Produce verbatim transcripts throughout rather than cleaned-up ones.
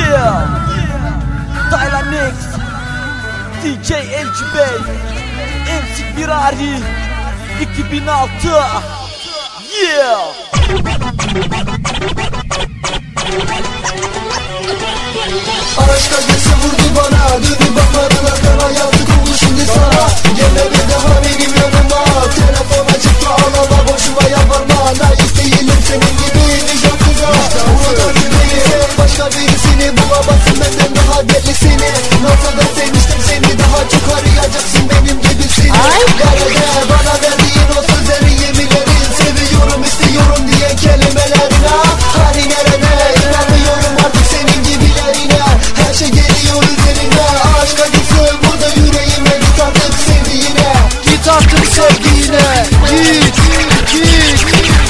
Yeah, Taylan X, D J L G Bey, M C Firari, iki bin altı. Yeah. Aşk acısı vurdu bana, dönüp bakmadın arkana, yazık oldu şimdi sana. Gelme bir daha benim yanıma, telefon açıp da ağlama, boşuma yalvarma. Layık değilim senin gibi nice kıza. Burada yüreği başka birisini bulamazsın, benden daha delisini. Nasıl da sevmiştim seni, daha çok arayacaksın benim gibisini. Nerede bana verdiğin o sözleri, yeminlerin, seviyorum istiyorum diye kelimelerine. Hani nerede, inanmıyorum artık senin gibilerine. Her şey geliyor üzerine, aşk acısı burada yüreğime. Git artık sevdiğine, Git artık sevdiğine, git, git.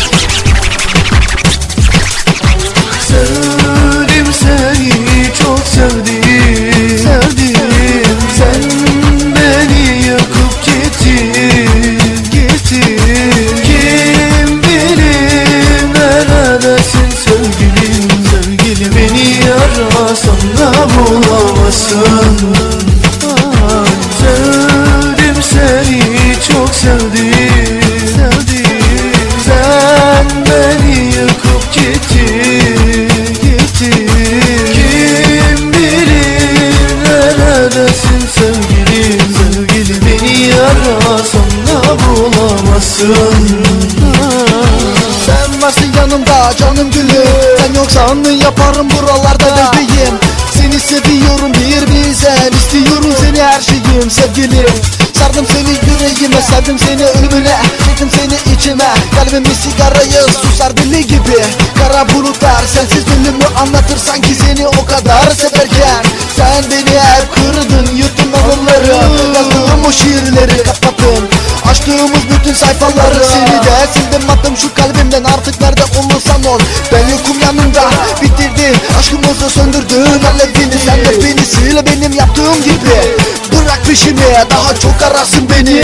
Sevdim seni, çok sevdim, sevdim. Sen beni yakıp gittin, gittin. Kim bilir neredesin sevgilim, sevgilim. Beni arasan da bulamazsın. Ay, sevdim seni, çok sevdim, sevdim. Sen beni yakıp gittin, gittin. Kim bilir neredesin sevgilim, sevgilim. Beni arasan da bulamazsın. sen varsın yanımda canım gülüm. Sen yoksan yaparım buralarda bebeğim. Seni seviyorum bir bilsen, istiyorum seni her şeyim sevgilim. Sardım seni yüreğime, sevdim seni ölümüne, çektim seni içime. Kalbimi sigarayı susar deli gibi. Kara bulutlar sensiz ölümü anlatır sanki seni o kadar severken. Sen beni hep kırdın, yuttun anıları, yazdığım o şiirleri kapattın. Açtığımız bütün sayfaları seni de sildim, attım şu kalbimden. Artık nerede olursan ol, ben yokum yanında. Bitirdin aşkımızı, söndürdün alevini. Sen de beni sil benim yaptığım gibi. Bırak peşimi, daha çok ararsın beni.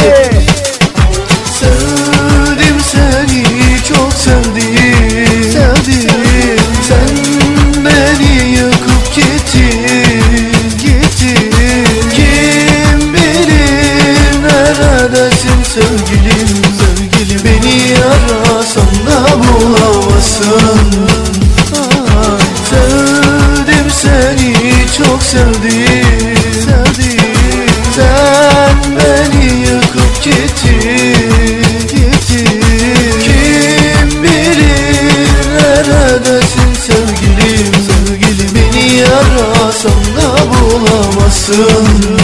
Sevdim seni, çok sevdim, sevdim. Sen beni yakıp gittin, gittin. Kim bilir neredesin sevgilim, sevgilim. Beni arasan da bulamazsın. Ay, sevdim seni, çok sevdim, sevdim. Sen beni yakıp gittin, gittin. Kim bilir neredesin sevgilim, sevgilim. Beni arasan da bulamazsın.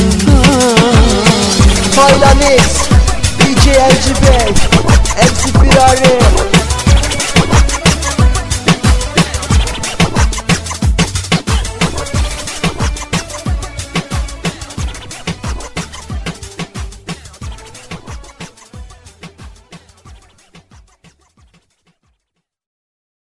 Taylan X, D J L G Bey, M C Firari.